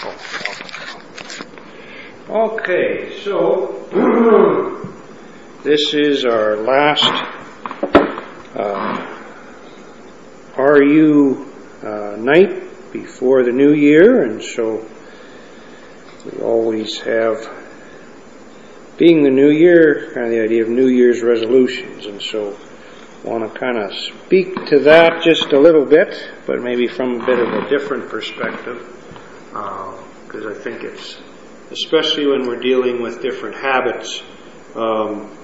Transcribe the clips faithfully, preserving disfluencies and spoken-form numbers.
Okay, so this is our last uh, R U uh, night before the new year, and so we always have, being the new year, kind of the idea of New Year's resolutions, and so I want to kind of speak to that just a little bit, but maybe from a bit of a different perspective, because uh, I think it's, especially when we're dealing with different habits, um,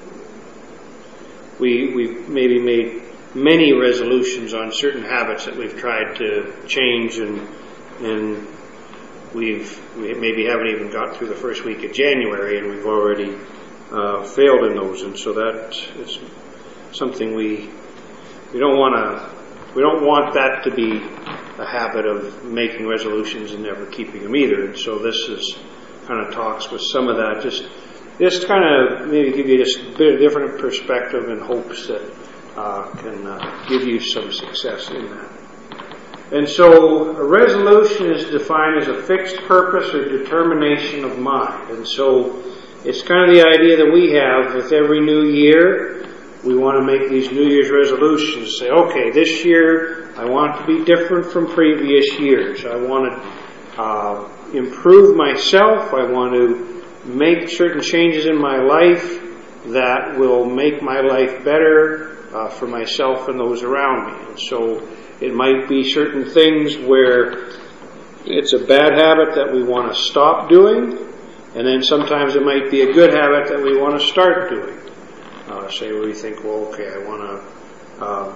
we, we've maybe made many resolutions on certain habits that we've tried to change, and and we've we maybe haven't even got through the first week of January, and we've already uh, failed in those, and so that is something we we don't want to we don't want that to be a habit of making resolutions and never keeping them either. And so this is kind of talks with some of that, just just kind of maybe give you just a bit of different perspective in hopes that uh, can uh, give you some success in that. And so a resolution is defined as a fixed purpose or determination of mind. And so it's kind of the idea that we have with every new year. We want to make these New Year's resolutions. Say, okay, this year I want to be different from previous years. I want to uh, improve myself. I want to make certain changes in my life that will make my life better uh, for myself and those around me. And so it might be certain things where it's a bad habit that we want to stop doing, and then sometimes it might be a good habit that we want to start doing. Uh, say we think, well, okay, I want to, um,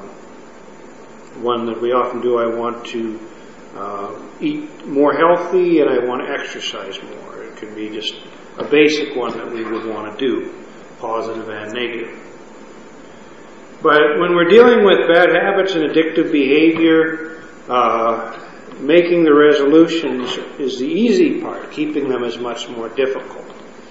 one that we often do, I want to uh, eat more healthy and I want to exercise more. It could be just a basic one that we would want to do, positive and negative. But when we're dealing with bad habits and addictive behavior, uh, making the resolutions is the easy part. Keeping them is much more difficult.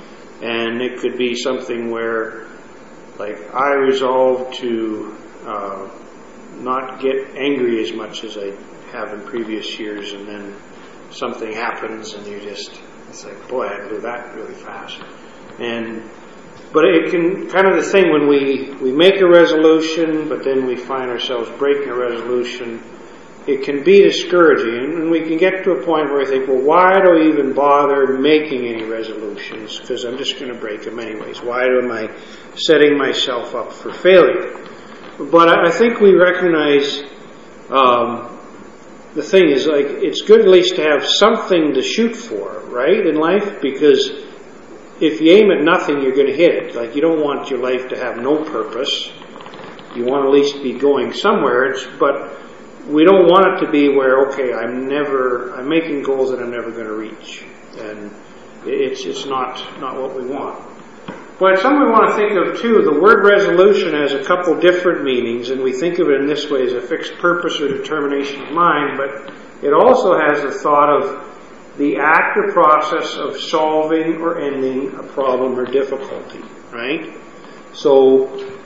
And it could be something where, like, I resolve to uh, not get angry as much as I have in previous years, and then something happens and you just, it's like, boy, I do that really fast. And But it can, kind of the thing when we, we make a resolution, but then we find ourselves breaking a resolution, it can be discouraging. And we can get to a point where we think, well, why do I even bother making any resolutions? Because I'm just going to break them anyways. Why am I setting myself up for failure? But I think we recognize um, the thing is, like, it's good at least to have something to shoot for, right, in life, because if you aim at nothing, you're going to hit it. Like, you don't want your life to have no purpose. You want to at least be going somewhere. It's, but we don't want it to be where, okay, I'm never, I'm making goals that I'm never going to reach. And it's it's not, not what we want. But something we want to think of too, the word resolution has a couple different meanings, and we think of it in this way as a fixed purpose or determination of mind, but it also has the thought of the act or process of solving or ending a problem or difficulty, right? So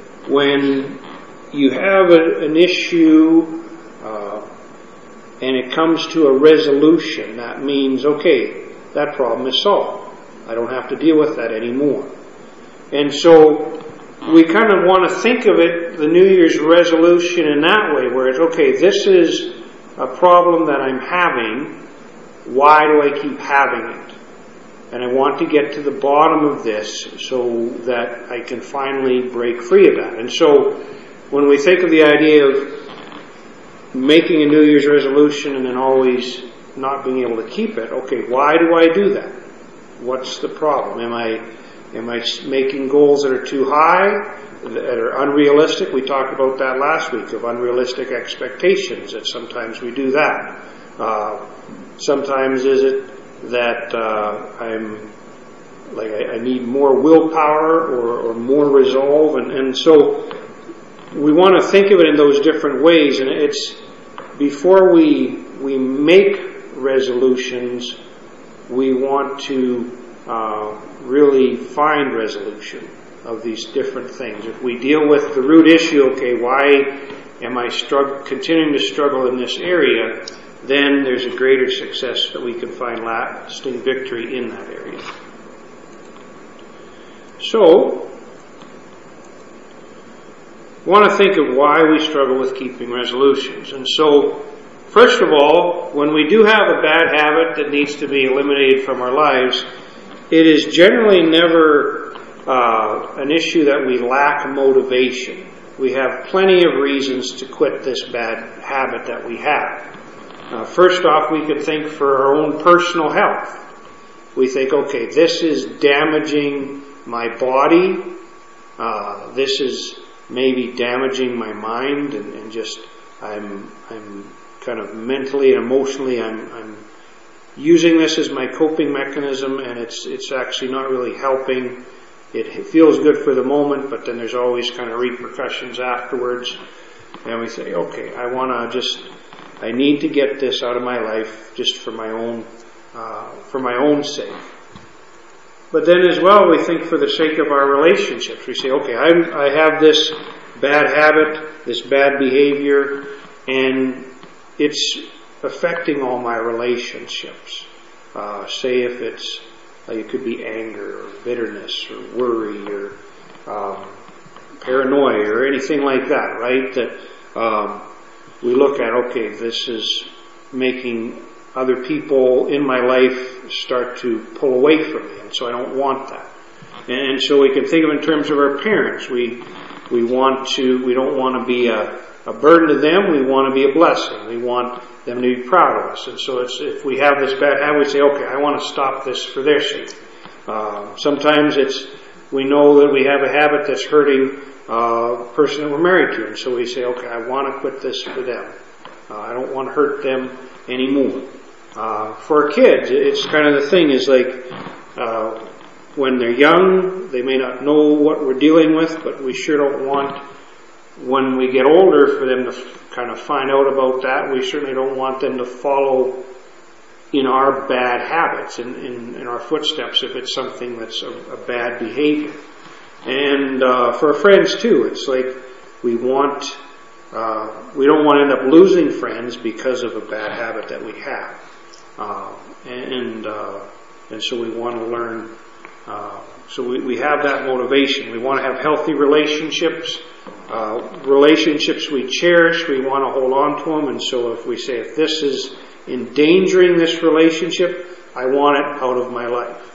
when you have a, an issue uh, and it comes to a resolution, that means, okay, that problem is solved. I don't have to deal with that anymore. And so we kind of want to think of it, the New Year's resolution, in that way, where it's, okay, this is a problem that I'm having. Why do I keep having it? And I want to get to the bottom of this so that I can finally break free of that. And so when we think of the idea of making a New Year's resolution and then always not being able to keep it, okay, why do I do that? What's the problem? Am I am I making goals that are too high, that are unrealistic? We talked about that last week, of unrealistic expectations, that sometimes we do that. Uh, Sometimes is it that uh, I'm like I, I need more willpower or, or more resolve, and, and so we want to think of it in those different ways. And it's before we we make resolutions, we want to uh, really find resolution of these different things. If we deal with the root issue, okay, why am I strugg- continuing to struggle in this area? then there's a greater success that we can find lasting victory in that area. So, I want to think of why we struggle with keeping resolutions. And so, first of all, when we do have a bad habit that needs to be eliminated from our lives, it is generally never uh, an issue that we lack motivation. We have plenty of reasons to quit this bad habit that we have. Uh, first off, we could think for our own personal health. We think, okay, this is damaging my body. Uh, this is maybe damaging my mind, and, and just I'm I'm kind of mentally and emotionally I'm I'm using this as my coping mechanism, and it's it's actually not really helping. It feels good for the moment, but then there's always kind of repercussions afterwards. And we say, okay, I want to just, I need to get this out of my life just for my own, uh, for my own sake. But then as well, we think for the sake of our relationships. We say, okay, I'm, I have this bad habit, this bad behavior, and it's affecting all my relationships. Uh, say if it's, like it could be anger or bitterness or worry or um, paranoia or anything like that, right? That um, we look at, okay, this is making other people in my life start to pull away from me, and so I don't want that. And so we can think of it in terms of our parents. We we want to, we don't want to be a, a burden to them. We want to be a blessing. We want them to be proud of us. And so it's, if we have this bad habit, we say, okay, I want to stop this for their sake. Uh, sometimes it's, we know that we have a habit that's hurting uh, the person that we're married to. And so we say, okay, I want to quit this for them. Uh, I don't want to hurt them anymore. Uh, for our kids, it's kind of the thing is like, uh, when they're young, they may not know what we're dealing with, but we sure don't want, when we get older, for them to f- kind of find out about that. We certainly don't want them to follow in our bad habits, in, in, in our footsteps, if it's something that's a, a bad behavior. And uh, for our friends too, it's like we want, uh, we don't want to end up losing friends because of a bad habit that we have. Uh, and uh, and so we want to learn, uh, so we, we have that motivation. We want to have healthy relationships. Uh, relationships we cherish, we want to hold on to them, and so if we say, if this is endangering this relationship, I want it out of my life.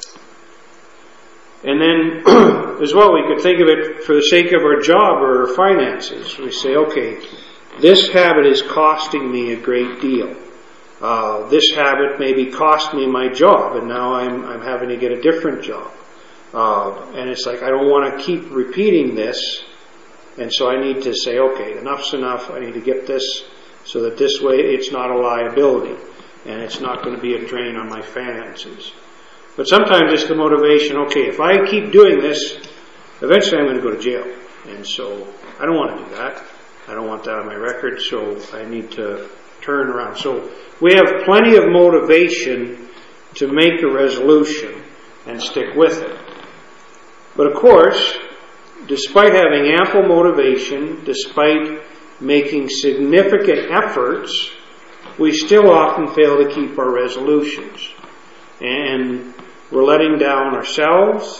And then, as well, we could think of it for the sake of our job or our finances. We say, okay, this habit is costing me a great deal. Uh, this habit maybe cost me my job, and now I'm, I'm having to get a different job. Uh, and it's like, I don't want to keep repeating this. And so I need to say, okay, enough's enough. I need to get this so that this way it's not a liability and it's not going to be a drain on my finances. But sometimes it's the motivation, okay, if I keep doing this, eventually I'm going to go to jail. And so I don't want to do that. I don't want that on my record, so I need to turn around. So we have plenty of motivation to make a resolution and stick with it. But of course, despite having ample motivation, despite making significant efforts, we still often fail to keep our resolutions. And we're letting down ourselves,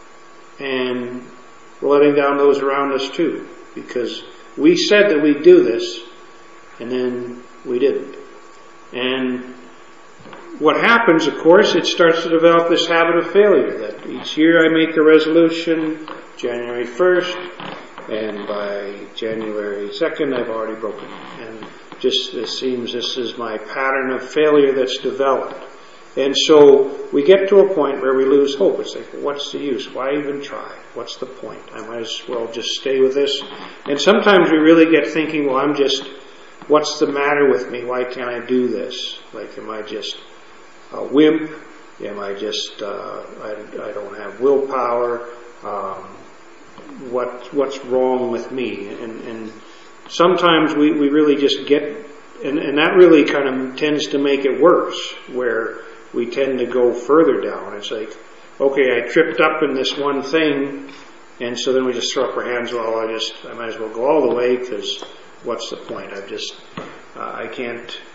and we're letting down those around us too. Because we said that we'd do this, and then we didn't. And what happens, of course, it starts to develop this habit of failure, that each year I make a resolution, January first, and by January second I've already broken it. And just it seems this is my pattern of failure that's developed. And so we get to a point where we lose hope. It's like, what's the use? Why even try? What's the point? I might as well just stay with this. And sometimes we really get thinking, well, I'm just, what's the matter with me? Why can't I do this? Like, am I just a wimp? Am I just, uh, I, I don't have willpower? Um, what what's wrong with me? And, and sometimes we, we really just get, and, and that really kind of tends to make it worse, where we tend to go further down. It's like, okay, I tripped up in this one thing, and so then we just throw up our hands. Well, I just, I might as well go all the way, because what's the point? I've just, uh, I can't,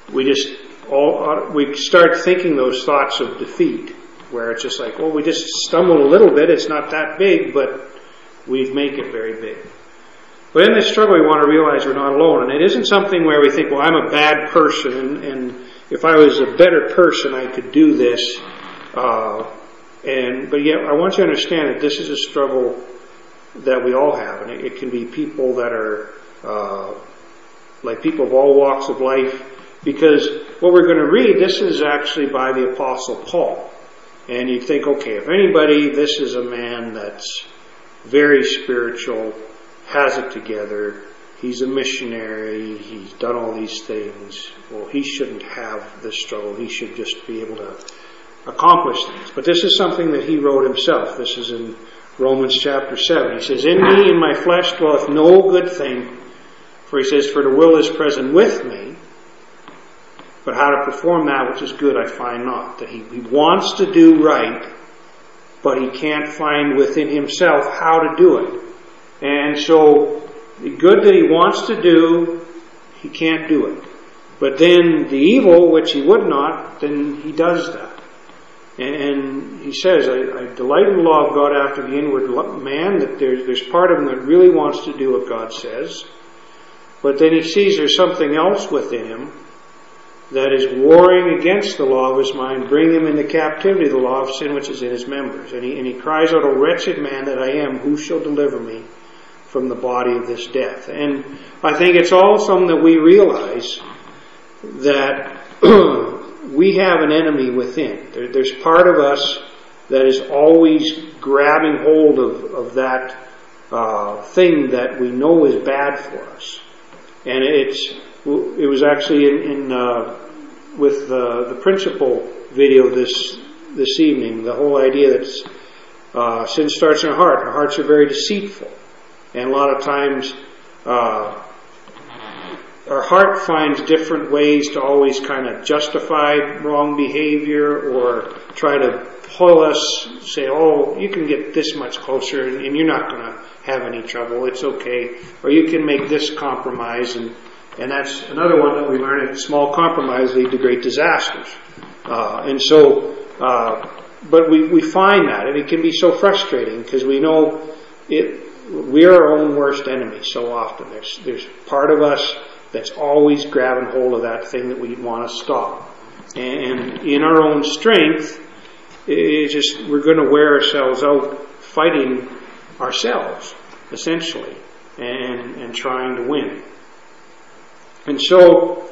we just all we start thinking those thoughts of defeat, where it's just like, well, we just stumbled a little bit. It's not that big, but we make it very big. But in this struggle, we want to realize we're not alone. And it isn't something where we think, well, I'm a bad person, and, and if I was a better person, I could do this. Uh, and But yet, I want you to understand that this is a struggle that we all have. And it, it can be people that are uh, like people of all walks of life. Because what we're going to read, this is actually by the Apostle Paul. And you think, okay, if anybody, this is a man that's very spiritual, has it together, he's a missionary, he's done all these things. Well, he shouldn't have this struggle. He should just be able to accomplish things. But this is something that he wrote himself. This is in Romans chapter seven. He says, in me, in my flesh, dwelleth no good thing. For he says, for the will is present with me, but how to perform that which is good I find not. That he, he wants to do right, but he can't find within himself how to do it. And so, the good that he wants to do, he can't do it. But then the evil, which he would not, then he does that. And he says, I, I delight in the law of God after the inward man, that there's, there's part of him that really wants to do what God says. But then he sees there's something else within him that is warring against the law of his mind, bring him into captivity, the law of sin which is in his members. And he, and he cries out, O wretched man that I am, who shall deliver me from the body of this death? And I think it's all something that we realize that we have an enemy within. There, there's part of us that is always grabbing hold of, of that uh, thing that we know is bad for us. And it's it was actually in, in uh, with the, the principal video this this evening, the whole idea that uh, sin starts in our heart. Our hearts are very deceitful. And a lot of times uh, our heart finds different ways to always kind of justify wrong behavior or try to pull us, say, oh, you can get this much closer and, and you're not going to have any trouble. It's okay. Or you can make this compromise. And, and that's another one that we learn, that small compromise lead to great disasters. Uh, and so, uh, but we, we find that, and it can be so frustrating because we know it. We're our own worst enemy so often. There's, there's part of us that's always grabbing hold of that thing that we want to stop. And in our own strength, it's just, we're going to wear ourselves out fighting ourselves, essentially, and, and trying to win. And so,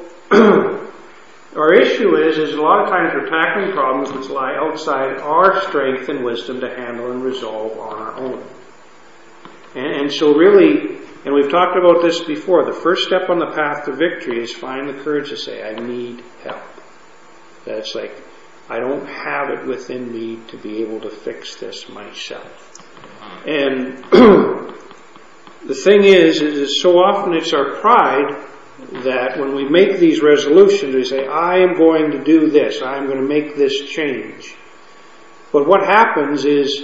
our issue is, is a lot of times we're tackling problems which lie outside our strength and wisdom to handle and resolve on our own. And, and so really, and we've talked about this before, the first step on the path to victory is find the courage to say, I need help. That it's like, I don't have it within me to be able to fix this myself. And the thing is, is so often it's our pride that when we make these resolutions, we say, I am going to do this, I am going to make this change. But what happens is,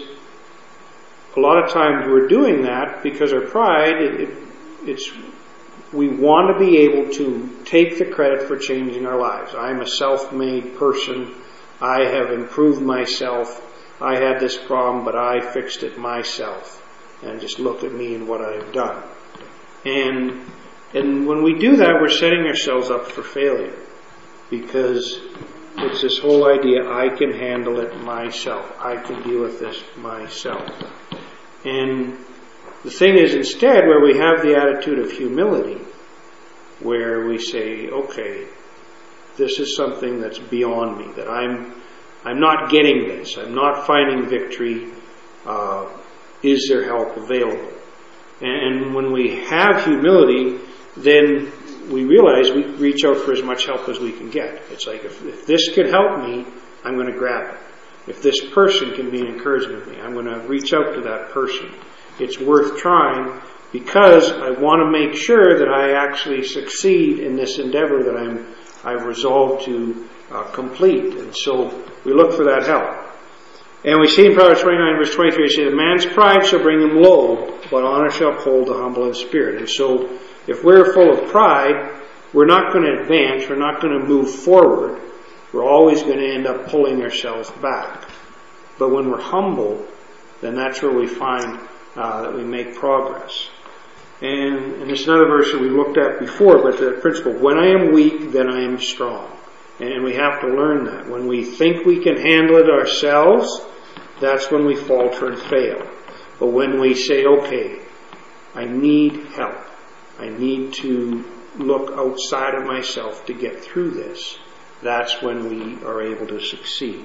a lot of times we're doing that because our pride, it, it, it's, we want to be able to take the credit for changing our lives. I'm a self-made person. I have improved myself. I had this problem, but I fixed it myself. And just look at me and what I've done. And and when we do that, we're setting ourselves up for failure. Because it's this whole idea, I can handle it myself. I can deal with this myself. And the thing is, instead, where we have the attitude of humility, where we say, okay, this is something that's beyond me, that I'm I'm not getting this, I'm not finding victory, uh, is there help available? And, and when we have humility, then we realize we reach out for as much help as we can get. It's like, if, if this could help me, I'm going to grab it. If this person can be an encouragement to me, I'm going to reach out to that person. It's worth trying because I want to make sure that I actually succeed in this endeavor that I'm, I've resolved to uh, complete. And so we look for that help. And we see in Proverbs twenty-nine verse twenty-three, it says, a man's pride shall bring him low, but honor shall uphold the humble in spirit. And so if we're full of pride, we're not going to advance, we're not going to move forward. We're always going to end up pulling ourselves back. But when we're humble, then that's where we find uh, that we make progress. And, and there's another verse that we looked at before, but the principle, when I am weak, then I am strong. And we have to learn that. When we think we can handle it ourselves, that's when we falter and fail. But when we say, okay, I need help, I need to look outside of myself to get through this, that's when we are able to succeed.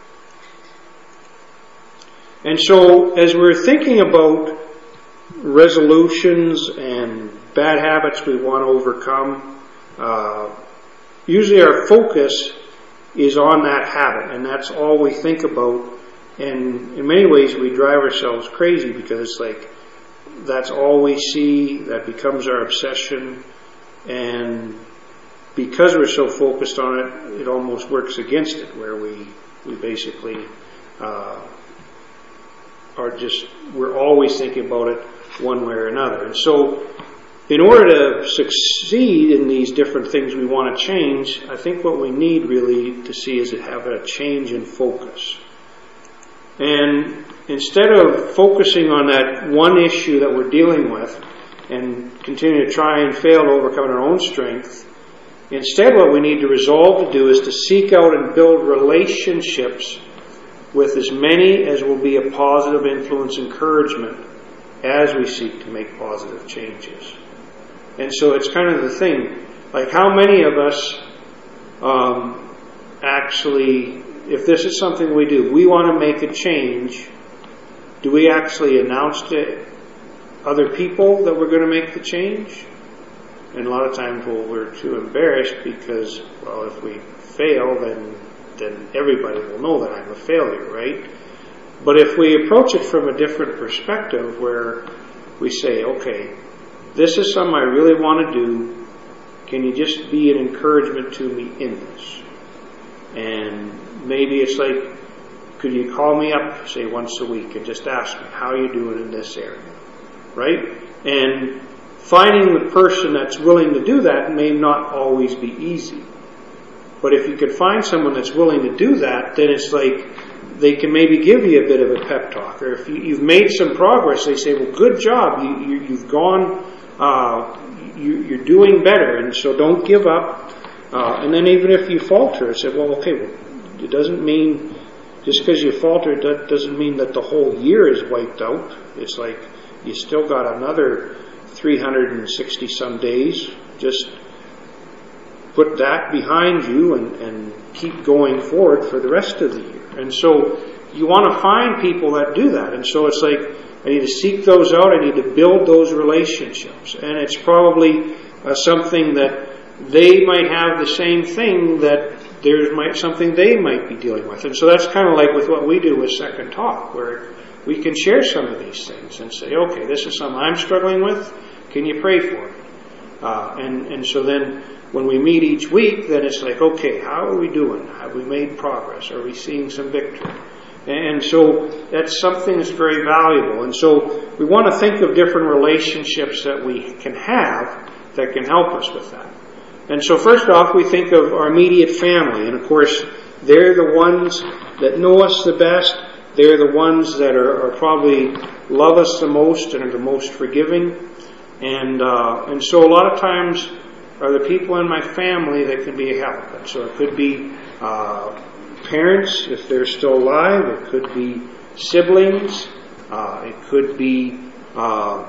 And so, as we're thinking about resolutions and bad habits we want to overcome, uh, usually our focus is on that habit, and that's all we think about. And in many ways, we drive ourselves crazy because it's like that's all we see. That becomes our obsession, and because we're so focused on it, it almost works against it, where we we basically uh, are just we're always thinking about it one way or another. And so, in order to succeed in these different things we want to change, I think what we need really to see is to have a change in focus. And instead of focusing on that one issue that we're dealing with and continue to try and fail to overcome our own strength, instead what we need to resolve to do is to seek out and build relationships with as many as will be a positive influence, encouragement, as we seek to make positive changes. And so it's kind of the thing, like how many of us um, actually, if this is something we do, we want to make a change, do we actually announce to other people that we're going to make the change? And a lot of times, well, we're too embarrassed because, well, if we fail, then then everybody will know that I'm a failure, right? But if we approach it from a different perspective where we say, okay, this is something I really want to do, can you just be an encouragement to me in this? And maybe it's like, could you call me up, say, once a week and just ask me, how are you doing in this area? Right? And finding the person that's willing to do that may not always be easy. But if you could find someone that's willing to do that, then it's like they can maybe give you a bit of a pep talk. Or if you, you've made some progress, they say, well, good job. You, you, you've gone, uh, you, you're doing better. And so don't give up. Uh, and then even if you falter, I said, well, okay, well, it doesn't mean, just because you falter, that doesn't mean that the whole year is wiped out. It's like you still got another three hundred sixty some days. Just put that behind you and, and keep going forward for the rest of the year. And so you want to find people that do that. And so it's like, I need to seek those out. I need to build those relationships. And it's probably uh, something that they might have the same thing that there's might, something they might be dealing with. And so that's kind of like with what we do with Second Talk, where we can share some of these things and say, okay, this is something I'm struggling with. Can you pray for me? Uh, and, and so then when we meet each week, then it's like, okay, how are we doing? Have we made progress? Are we seeing some victory? And so that's something that's very valuable. And so we want to think of different relationships that we can have that can help us with that. And so first off, we think of our immediate family. And of course, they're the ones that know us the best. They're the ones that are, are probably love us the most and are the most forgiving. And uh, and so a lot of times are the people in my family that can be a help. And so it could be uh, parents, if they're still alive. It could be siblings. Uh, it could be uh,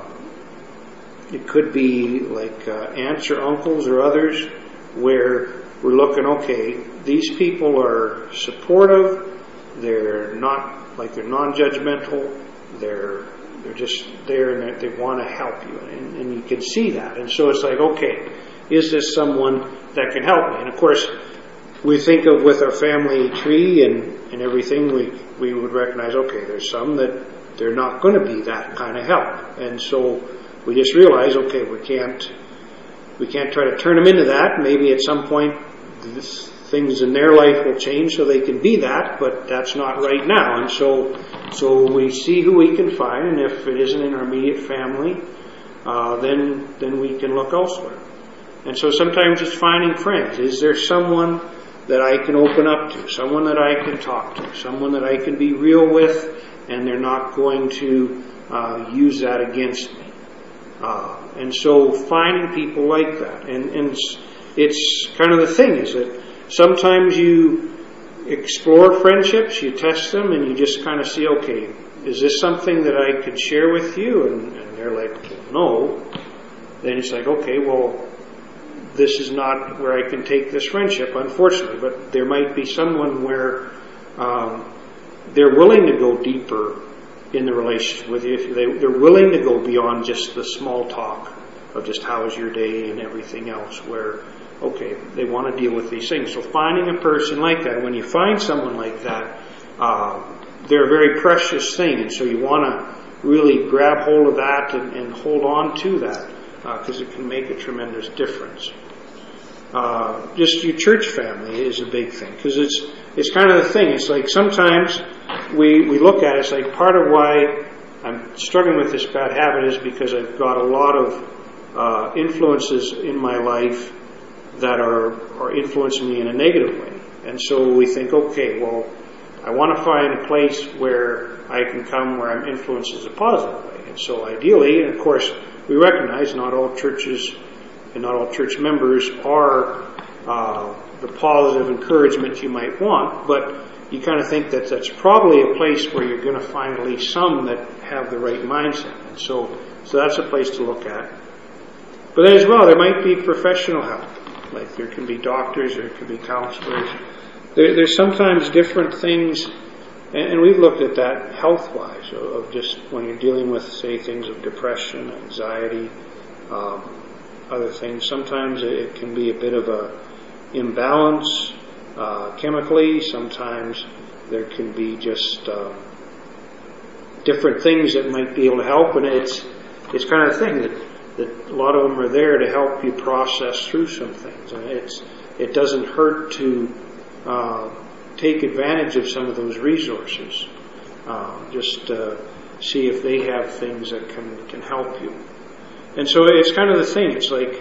it could be like uh, aunts or uncles or others, where we're looking, okay, these people are supportive. They're not like they're non-judgmental. They're they're just there and they want to help you, and, and you can see that. And so it's like, okay, is this someone that can help me? And of course, we think of with our family tree and, and everything, we, we would recognize, okay, there's some that they're not going to be that kind of help. And so we just realize, okay, we can't, we can't try to turn them into that. Maybe at some point this, things in their life will change so they can be that, but that's not right now. And so, so we see who we can find, and if it isn't in our immediate family, uh, then, then we can look elsewhere. And so sometimes it's finding friends. Is there someone that I can open up to, someone that I can talk to, someone that I can be real with, and they're not going to uh, use that against me. Uh, and so finding people like that. And, and it's, it's kind of the thing is that sometimes you explore friendships, you test them, and you just kind of see, okay, is this something that I could share with you? And, and they're like, well, no. Then it's like, okay, well, this is not where I can take this friendship, unfortunately. But there might be someone where um, they're willing to go deeper in the relationship with you. If they, they're willing to go beyond just the small talk of just how was your day and everything else, where, okay, they want to deal with these things. So finding a person like that, when you find someone like that, uh, they're a very precious thing. And so you want to really grab hold of that and, and hold on to that, because uh, it can make a tremendous difference. Uh, just your church family is a big thing, because it's it's kind of the thing. It's like sometimes we we look at it, it's like part of why I'm struggling with this bad habit is because I've got a lot of uh, influences in my life that are are influencing me in a negative way. And so we think, okay, well, I want to find a place where I can come where I'm influenced in a positive way. And so ideally, and of course, we recognize not all churches and not all church members are uh, the positive encouragement you might want, but you kind of think that that's probably a place where you're going to find at least some that have the right mindset. And so, so that's a place to look at. But then as well, there might be professional help. Like there can be doctors, there can be counselors. There, there's sometimes different things, and, and we've looked at that health-wise, of, of just when you're dealing with, say, things of depression, anxiety, um, other things. Sometimes it can be a bit of a imbalance uh, chemically. Sometimes there can be just uh, different things that might be able to help, and it's it's kind of the thing that, that a lot of them are there to help you process through some things, and it's it doesn't hurt to uh, take advantage of some of those resources. Uh, just uh, see if they have things that can can help you. And so it's kind of the thing. It's like,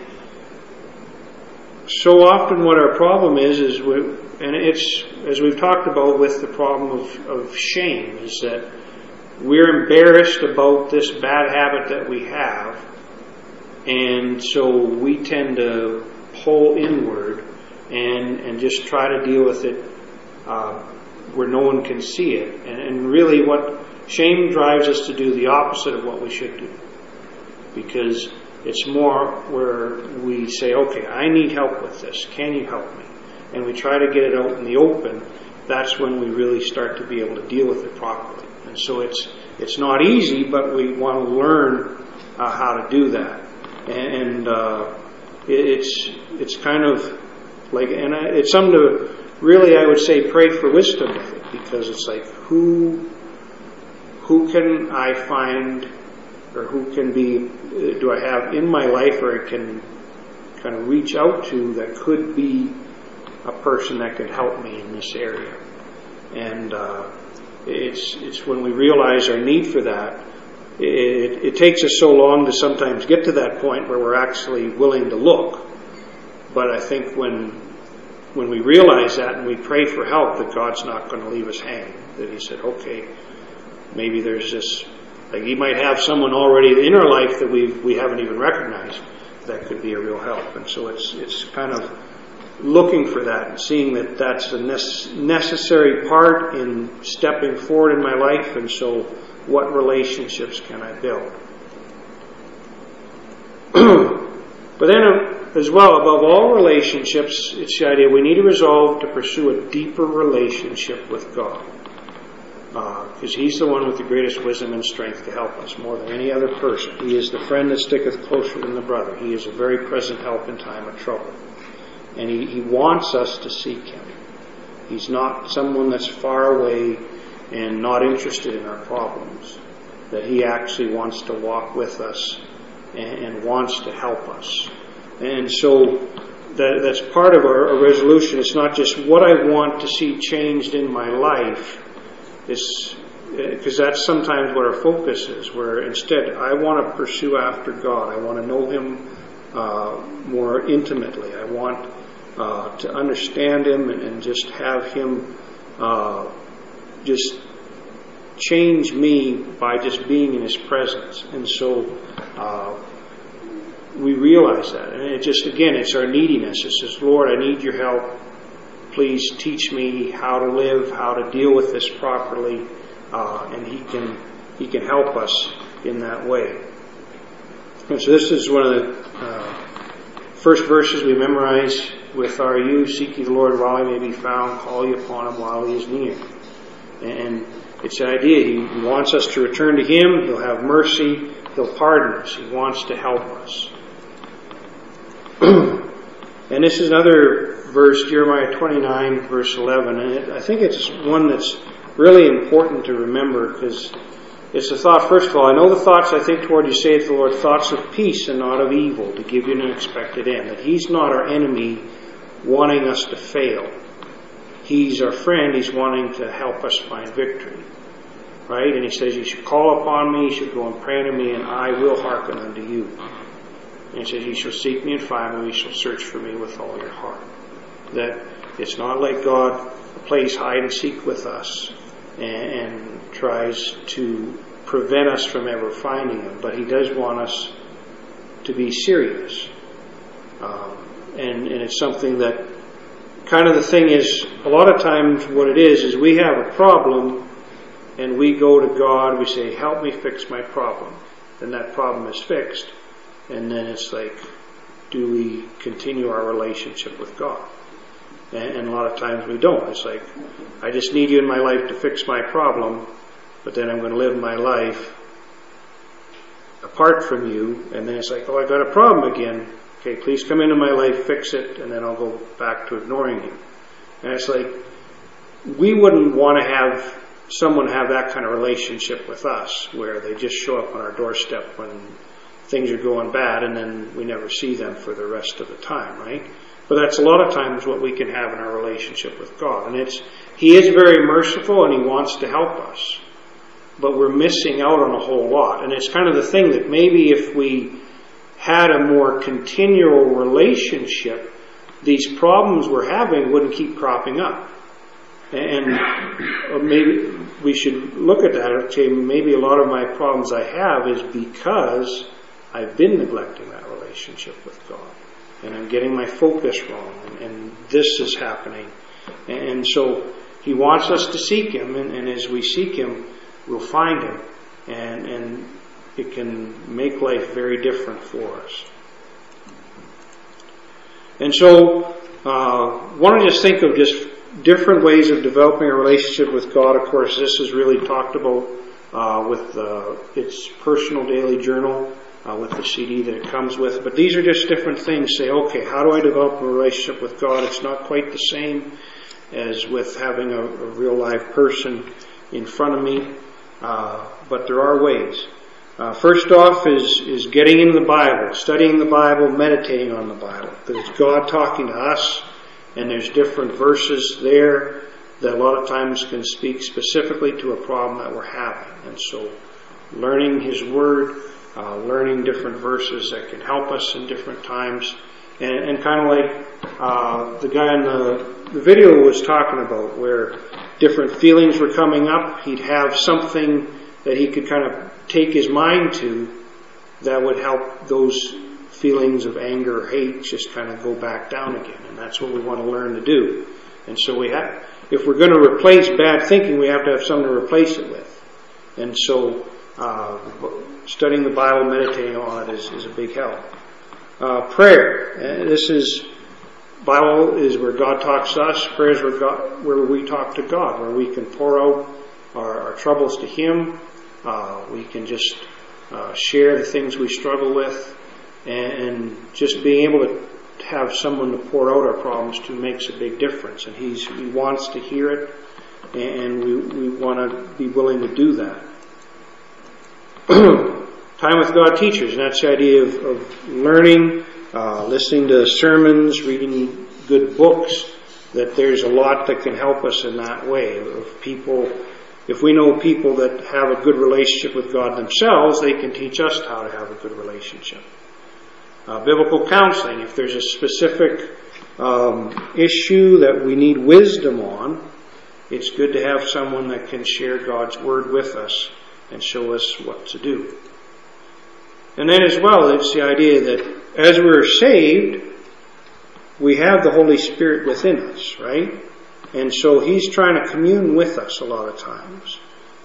so often what our problem is, is we, and it's, as we've talked about with the problem of, of shame, is that we're embarrassed about this bad habit that we have, and so we tend to pull inward and, and just try to deal with it uh, where no one can see it. And, and really what shame drives us to do the opposite of what we should do. Because it's more where we say, okay, I need help with this. Can you help me? And we try to get it out in the open. That's when we really start to be able to deal with it properly. And so it's it's not easy, but we want to learn uh, how to do that. And uh, it, it's it's kind of like, and I, it's something to really, I would say, pray for wisdom with it, because it's like, who who can I find, or who can be, do I have in my life, or I can kind of reach out to that could be a person that could help me in this area. And uh, it's it's when we realize our need for that, it, it takes us so long to sometimes get to that point where we're actually willing to look. But I think when when we realize that and we pray for help, that God's not going to leave us hanging. That He said, okay, maybe there's this, like He might have someone already in our life that we we haven't even recognized that could be a real help. And so it's it's kind of looking for that and seeing that that's a necessary part in stepping forward in my life. And so what relationships can I build? But then as well, above all relationships, it's the idea we need to resolve to pursue a deeper relationship with God. Because uh, He's the one with the greatest wisdom and strength to help us more than any other person. He is the friend that sticketh closer than the brother. He is a very present help in time of trouble. And he, he wants us to seek Him. He's not someone that's far away and not interested in our problems. That He actually wants to walk with us and, and wants to help us. And so that, that's part of our, our resolution. It's not just what I want to see changed in my life. It's because that's sometimes what our focus is, where instead I want to pursue after God. I want to know Him uh, more intimately. I want uh, to understand Him and, and just have Him uh, just change me by just being in His presence. And so uh, we realize that. And it just, again, it's our neediness. It says, Lord, I need your help. Please teach me how to live, how to deal with this properly. Uh, and He can He can help us in that way. And so this is one of the uh, first verses we memorize with our youth. Seek ye the Lord while He may be found. Call ye upon Him while He is near. And it's the idea. He wants us to return to Him. He'll have mercy. He'll pardon us. He wants to help us. And this is another verse, Jeremiah twenty-nine, verse eleven. And it, I think it's one that's really important to remember, because it's a thought, first of all, I know the thoughts I think toward you, saith the Lord, thoughts of peace and not of evil, to give you an expected end. That He's not our enemy wanting us to fail. He's our friend. He's wanting to help us find victory. Right? And He says, you should call upon me, you should go and pray to me, and I will hearken unto you. And He says, you shall seek me and find me, you shall search for me with all your heart. That it's not like God plays hide and seek with us and, and tries to prevent us from ever finding Him, but He does want us to be serious. Um, and, and it's something that, kind of the thing is, a lot of times what it is, is we have a problem and we go to God, we say, help me fix my problem. Then that problem is fixed. And then it's like, do we continue our relationship with God? And, and a lot of times we don't. It's like, I just need you in my life to fix my problem, but then I'm going to live my life apart from you. And then it's like, oh, I got a problem again. Okay, please come into my life, fix it, and then I'll go back to ignoring you. And it's like, we wouldn't want to have someone have that kind of relationship with us, where they just show up on our doorstep when things are going bad, and then we never see them for the rest of the time, right? But that's a lot of times what we can have in our relationship with God. And it's, He is very merciful and He wants to help us. But we're missing out on a whole lot. And it's kind of the thing that maybe if we had a more continual relationship, these problems we're having wouldn't keep cropping up. And maybe we should look at that and say, maybe a lot of my problems I have is because I've been neglecting that relationship with God. And I'm getting my focus wrong. And, and this is happening. And so He wants us to seek Him. And, and as we seek Him, we'll find Him. And, and it can make life very different for us. And so, uh, want to just think of just different ways of developing a relationship with God. Of course, this is really talked about uh, with uh, its personal daily journal, uh, with the C D that it comes with. But these are just different things. Say, okay, how do I develop a relationship with God? It's not quite the same as with having a, a real live person in front of me, uh, but there are ways. Uh, first off is, is getting into the Bible, studying the Bible, meditating on the Bible. Because it's God talking to us, and there's different verses there that a lot of times can speak specifically to a problem that we're having. And so learning His Word, uh, learning different verses that can help us in different times. And, and kind of like uh, the guy in the, the video was talking about, where different feelings were coming up. He'd have something that he could kind of take his mind to that would help those feelings of anger or hate just kind of go back down again. And that's what we want to learn to do. And so we have, if we're going to replace bad thinking, we have to have something to replace it with. And so uh, studying the Bible, meditating on it is, is a big help. Uh, prayer. Uh, this is, Bible is where God talks to us. Prayer is where, God, where we talk to God, where we can pour out our, our troubles to Him. Uh, we can just uh, share the things we struggle with, and, and just being able to have someone to pour out our problems to makes a big difference. And he's, He wants to hear it, and we, we want to be willing to do that. Time with God teachers, and that's the idea of, of learning, uh, listening to sermons, reading good books, that there's a lot that can help us in that way. Of people, if we know people that have a good relationship with God themselves, they can teach us how to have a good relationship. Uh, biblical counseling, if there's a specific um, issue that we need wisdom on, it's good to have someone that can share God's Word with us and show us what to do. And then as well, it's the idea that as we're saved, we have the Holy Spirit within us, right? And so He's trying to commune with us a lot of times.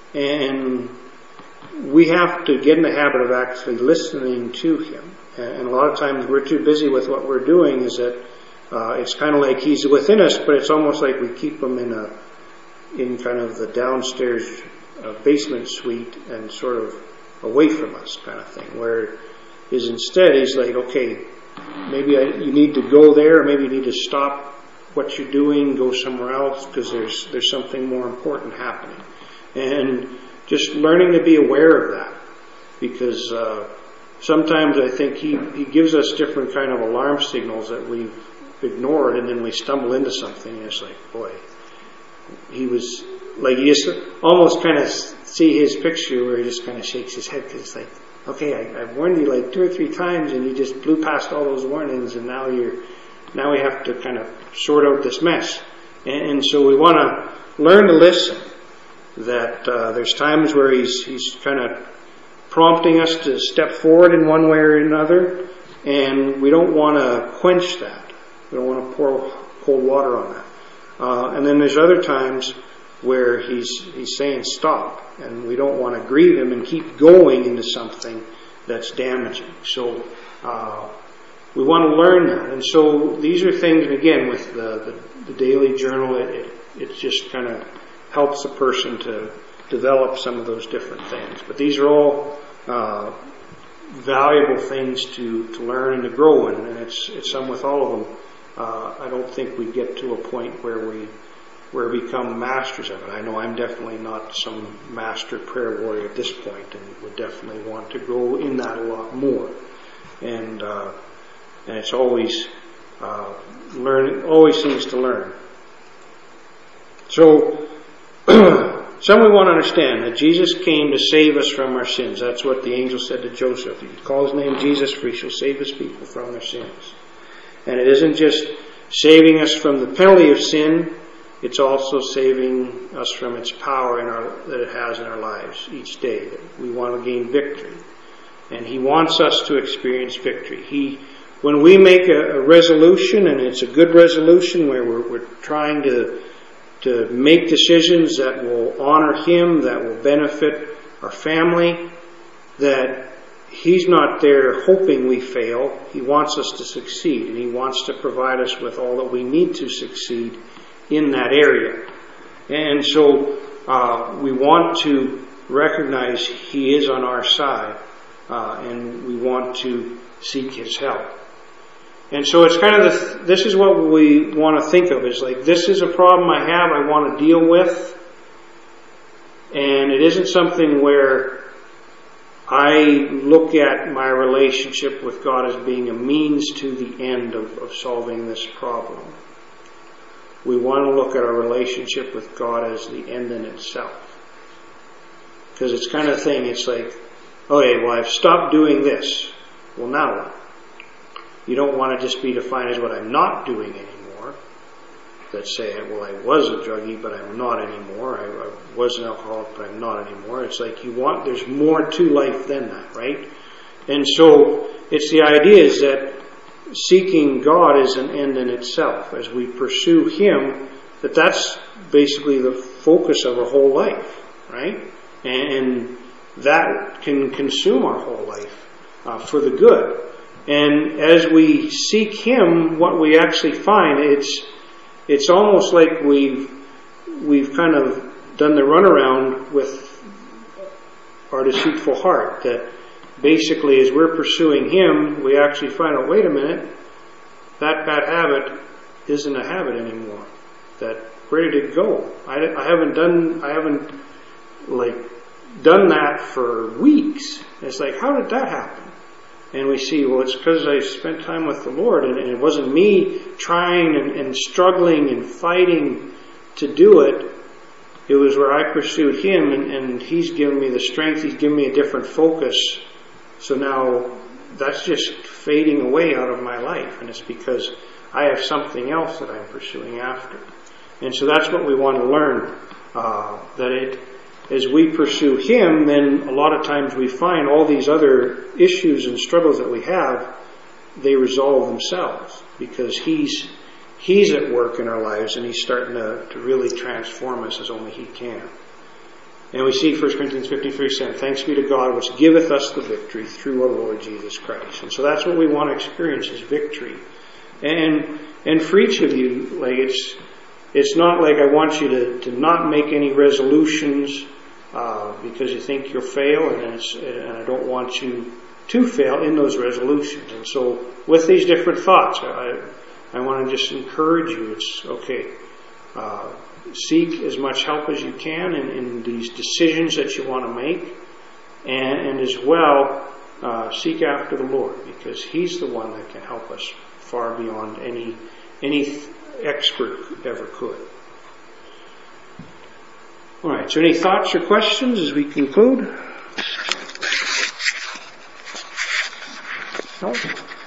And we have to get in the habit of actually listening to Him. And a lot of times we're too busy with what we're doing, is that uh, it's kind of like He's within us, but it's almost like we keep Him in a in kind of the downstairs uh, basement suite and sort of away from us kind of thing, where is instead He's like, okay, maybe I, you need to go there, maybe you need to stop what you're doing, go somewhere else, because there's there's something more important happening. And just learning to be aware of that, because uh, sometimes I think he, he gives us different kind of alarm signals that we've ignored, and then we stumble into something, and it's like, boy, he was, like, you just almost kind of see his picture where he just kind of shakes his head, because it's like, okay, I, I've warned you like two or three times, and you just blew past all those warnings, and now you're, now we have to kind of sort out this mess. And, and so we want to learn to listen, that uh, there's times where he's, he's kind of prompting us to step forward in one way or another, and we don't want to quench that. We don't want to pour cold water on that. Uh, and then there's other times where he's he's saying stop, and we don't want to grieve Him and keep going into something that's damaging. So uh, we want to learn that. And so these are things, and again, with the, the, the daily journal, it, it, it just kind of helps a person to develop some of those different things. But these are all uh, valuable things to, to learn and to grow in, and it's it's some with all of them. Uh, I don't think we get to a point where we where we become masters of it. I know I'm definitely not some master prayer warrior at this point, and would definitely want to grow in that a lot more. And uh, and it's always uh, learning, always things to learn. So. Some we want to understand that Jesus came to save us from our sins. That's what the angel said to Joseph. He call His name Jesus, for He shall save His people from their sins. And it isn't just saving us from the penalty of sin, it's also saving us from its power in our, that it has in our lives each day. That we want to gain victory. And He wants us to experience victory. He, when we make a, a resolution, and it's a good resolution where we're, we're trying to to make decisions that will honor Him, that will benefit our family, that He's not there hoping we fail. He wants us to succeed, and He wants to provide us with all that we need to succeed in that area. And so uh, we want to recognize He is on our side, uh, and we want to seek His help. And so it's kind of the, this is what we want to think of, is like, this is a problem I have, I want to deal with. And it isn't something where I look at my relationship with God as being a means to the end of, of solving this problem. We want to look at our relationship with God as the end in itself. Because it's kind of thing, it's like, okay, well, I've stopped doing this. Well, now what? You don't want to just be defined as what I'm not doing anymore. Let's say, well, I was a druggie, but I'm not anymore. I, I was an alcoholic, but I'm not anymore. It's like you want, there's more to life than that, right? And so it's the idea is that seeking God is an end in itself. As we pursue Him, that that's basically the focus of our whole life, right? And that can consume our whole life uh, for the good. And as we seek Him, what we actually find, it's it's almost like we've we've kind of done the runaround with our deceitful heart. That basically, as we're pursuing Him, we actually find out, wait a minute, that bad habit isn't a habit anymore. That where did it go? I, I haven't done I haven't like done that for weeks. It's like, how did that happen? And we see, well, it's because I spent time with the Lord, and, and it wasn't me trying and, and struggling and fighting to do it. It was where I pursued Him, and, and He's given me the strength. He's given me a different focus. So now that's just fading away out of my life, and it's because I have something else that I'm pursuing after. And so that's what we want to learn, uh, that it, as we pursue Him, then a lot of times we find all these other issues and struggles that we have, they resolve themselves, because He's He's at work in our lives, and He's starting to, to really transform us as only He can. And we see First Corinthians fifteen-three saying, "Thanks be to God, which giveth us the victory through our Lord Jesus Christ." And so that's what we want to experience, is victory. And and for each of you, like it's it's not like I want you to, to not make any resolutions uh, because you think you'll fail, and it's, and I don't want you to fail in those resolutions. And so with these different thoughts, I I want to just encourage you. It's okay. Uh, seek as much help as you can in, in these decisions that you want to make, and, and as well uh, seek after the Lord, because He's the one that can help us far beyond any any expert ever could. All right. So, any thoughts or questions as we conclude? No.